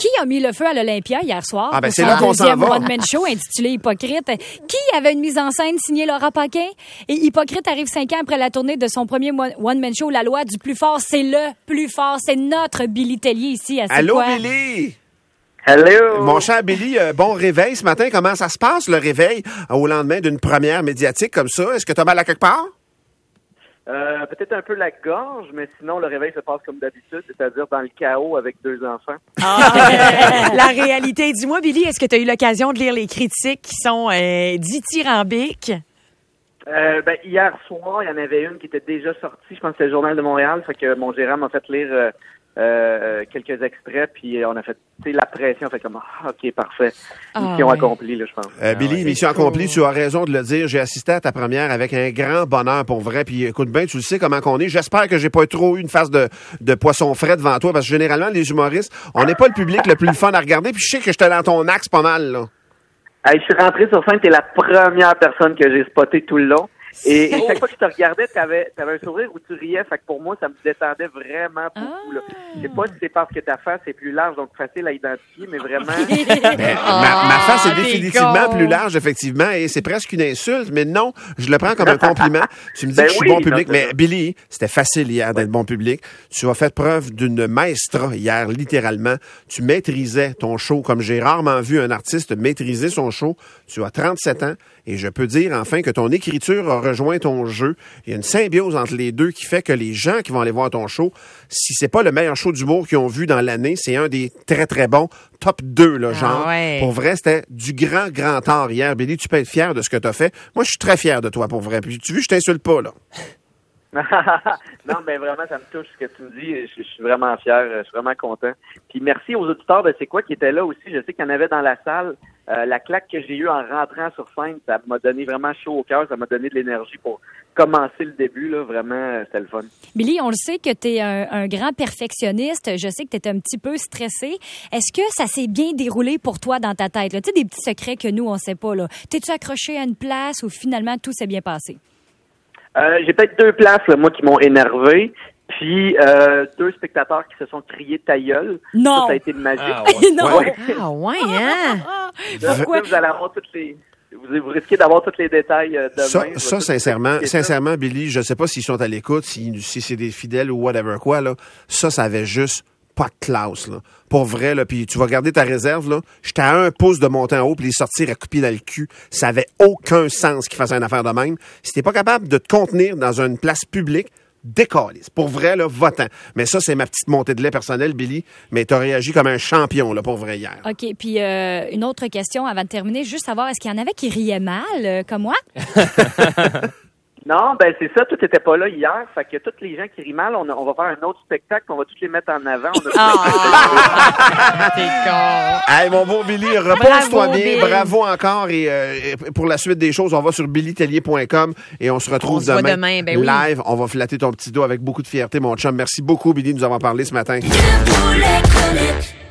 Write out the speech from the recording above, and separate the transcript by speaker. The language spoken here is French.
Speaker 1: Qui a mis le feu à l'Olympia hier soir?
Speaker 2: Ah, ben,
Speaker 1: pour
Speaker 2: c'est
Speaker 1: son
Speaker 2: là qu'on s'en
Speaker 1: deuxième
Speaker 2: va.
Speaker 1: one-man show intitulé Hypocrite. Qui avait une mise en scène signée Laura Paquin? Et Hypocrite arrive 5 ans après la tournée de son premier one-man show, La Loi du plus fort. C'est le plus fort. C'est notre Billy Tellier ici à C'est
Speaker 2: Allô,
Speaker 1: quoi?
Speaker 2: Billy?
Speaker 3: Hello!
Speaker 2: Mon cher Billy, bon réveil ce matin. Comment ça se passe, le réveil, au lendemain d'une première médiatique comme ça? Est-ce que tu as mal à quelque part?
Speaker 3: Peut-être un peu la gorge, mais sinon, le réveil se passe comme d'habitude, c'est-à-dire dans le chaos avec 2 enfants.
Speaker 4: La réalité. Dis-moi, Billy, est-ce que tu as eu l'occasion de lire les critiques qui sont dithyrambiques?
Speaker 3: Hier soir, il y en avait une qui était déjà sortie, je pense que c'était le Journal de Montréal, fait que mon gérant m'a fait lire quelques extraits, puis on a fait la pression, fait comme OK, parfait. Mission accomplie, là, je pense.
Speaker 2: Billy, mission accomplie, tu as raison de le dire. J'ai assisté à ta première avec un grand bonheur pour vrai. Puis écoute bien, tu le sais comment qu'on est. J'espère que j'ai pas trop eu une face de poisson frais devant toi, parce que généralement, les humoristes, on n'est pas le public le plus fun à regarder. Puis je sais que j'étais dans ton axe pas mal, là.
Speaker 3: Hey, je suis rentré sur scène, t'es la première personne que j'ai spotée tout le long. Et chaque fois que je te regardais, t'avais un sourire où tu riais. Fait que pour moi, ça me détendait vraiment beaucoup. Là. Je sais pas si c'est parce que ta face est plus large, donc facile à identifier, mais vraiment...
Speaker 2: Ma face est définitivement plus large, effectivement, et c'est presque une insulte, mais non, je le prends comme un compliment. Tu me dis que je suis bon public, mais Billy, c'était facile hier d'être bon public. Tu as fait preuve d'une maestra hier, littéralement. Tu maîtrisais ton show comme j'ai rarement vu un artiste maîtriser son show. Tu as 37 ans, et je peux dire enfin que ton écriture a rejoint ton jeu. Il y a une symbiose entre les deux qui fait que les gens qui vont aller voir ton show, si c'est pas le meilleur show d'humour qu'ils ont vu dans l'année, c'est un des très, très bons top 2, là, genre.
Speaker 4: Ouais.
Speaker 2: Pour vrai, c'était du grand, grand art hier. Billy, tu peux être fier de ce que tu as fait. Moi, je suis très fier de toi, pour vrai. Puis, tu vois, je t'insulte pas, là.
Speaker 3: Non, mais vraiment, ça me touche ce que tu me dis. Je suis vraiment fier, je suis vraiment content. Puis merci aux auditeurs de C'est quoi qui étaient là aussi. Je sais qu'il y en avait dans la salle. La claque que j'ai eue en rentrant sur scène, ça m'a donné vraiment chaud au cœur. Ça m'a donné de l'énergie pour commencer le début. Là. Vraiment, c'était le fun.
Speaker 1: Billy, on le sait que tu es un grand perfectionniste. Je sais que tu étais un petit peu stressé. Est-ce que ça s'est bien déroulé pour toi dans ta tête? Tu sais, des petits secrets que nous, on sait pas. Là. T'es-tu accroché à une place ou finalement tout s'est bien passé?
Speaker 3: J'ai peut-être 2 places, là, moi, qui m'ont énervé. Puis 2 spectateurs qui se sont criés ta gueule.
Speaker 1: Non!
Speaker 3: Ça a été magique.
Speaker 1: Non!
Speaker 3: Ouais.
Speaker 4: Ah ouais, hein?
Speaker 1: Pourquoi?
Speaker 3: Vous allez avoir vous risquez d'avoir tous les détails demain.
Speaker 2: Ça, sincèrement, Billy, je sais pas s'ils sont à l'écoute, si c'est des fidèles ou whatever quoi, là. Ça avait juste pas de classe, là. Pour vrai, là. Puis tu vas garder ta réserve, là. J'étais à 1 pouce de monter en haut puis les sortir à couper dans le cul. Ça avait aucun sens qu'ils fassent une affaire de même. Si t'es pas capable de te contenir dans une place publique, décalisse. Pour vrai, là, va-t'en. Mais ça, c'est ma petite montée de lait personnelle, Billy. Mais t'as réagi comme un champion, là, pour vrai, hier.
Speaker 1: OK. Puis une autre question avant de terminer. Juste savoir, est-ce qu'il y en avait qui riaient mal, comme moi?
Speaker 3: Non, ben c'est ça, tout était pas là hier. Fait que tous les gens qui rient mal, on va faire un autre spectacle, on va tous les mettre en avant.
Speaker 4: T'es con.
Speaker 2: Hey, mon beau Billy, repose-toi
Speaker 4: Bravo,
Speaker 2: bien.
Speaker 4: Bill.
Speaker 2: Bravo encore. Et pour la suite des choses, on va sur billytellier.com et on se retrouve
Speaker 4: On se voit
Speaker 2: demain,
Speaker 4: demain, ben oui.
Speaker 2: live. On va flatter ton petit dos avec beaucoup de fierté, mon chum. Merci beaucoup, Billy, de nous avoir parlé ce matin.
Speaker 5: Debout les comiques.